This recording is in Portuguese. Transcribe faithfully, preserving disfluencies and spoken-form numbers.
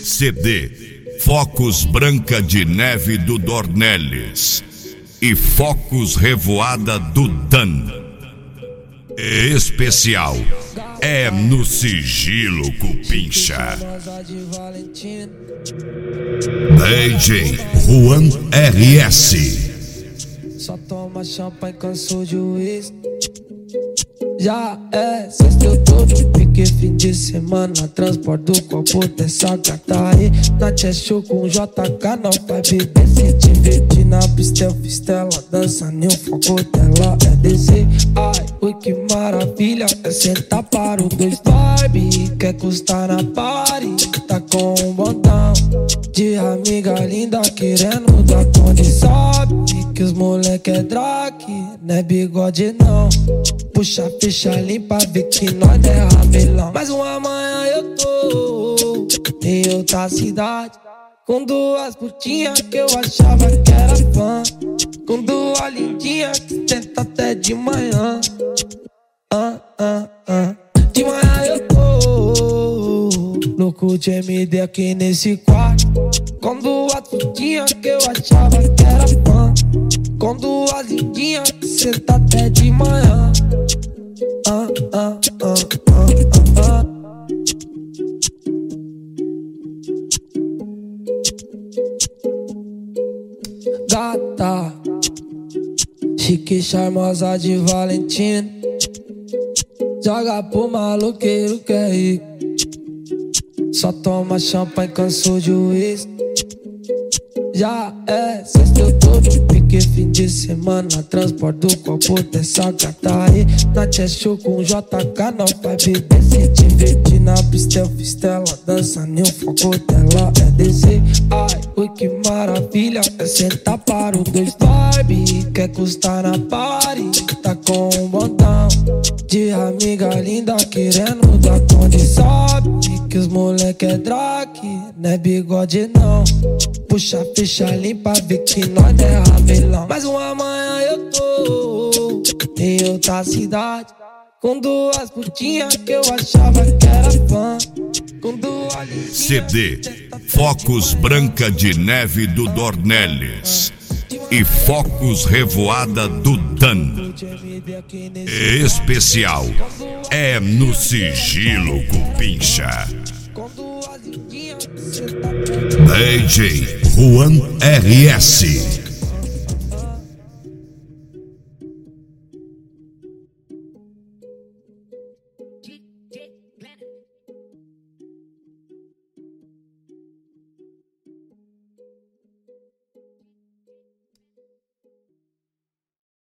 C D Focos Branca de Neve do Dornelles e Focos Revoada do Dan. Especial é no Sigilo Cupincha. D J Juan R S. Só toma champanhe, cansou de uísque. Já é sexta, outubro, pique fim de semana. Transporte do copo dessa gata aí. Na Tchê com J K, não vai beber. Se divertir na pista, eu fiz tela. Dança nem o foco dela é descer. Ai, ui, que maravilha. É sentar para o dois Barbie. Quer custar na party. Tá com um botão de amiga linda querendo dar conta. Sabe que os moleque é drag, não é bigode não. Puxa a ficha limpa, vê que nós é ramelão. Mas uma manhã eu tô em outra cidade, com duas putinhas que eu achava que era fã, com duas lindinhas que tenta até de manhã. ah, ah, ah. De manhã eu tô louco de M D aqui nesse quarto, com duas putinhas que eu achava que era fã, com duas lindinhas que senta até de manhã. Ah, ah, ah, ah, ah. Gata, chique, charmosa de Valentina, joga pro maloqueiro que é rico. Só toma champanhe, cansou de uísque. Já é sexta, outubro, pique fim de semana. Transporte do copo dessa gata aí. Na Tchê com J K, não vai beber. Se divertir na pista, eu fiz tela. Dança nem o foco dela é descer. Ai, ui, que maravilha. É sentar para o dois Barbie. Quer custar na party. Tá com um botão de amiga linda querendo dar conta. Sabe que os moleque é drag, não é bigode não. Puxa a ficha limpa, vê que nós é ramelão. Mas uma manhã eu tô em outra cidade, com duas putinhas que eu achava que era fã, com duas C D Focos Branca de Neve do Dornelles e Focos Revoada do Dan. Especial é no Sigilo Cupincha. D J Juan R S.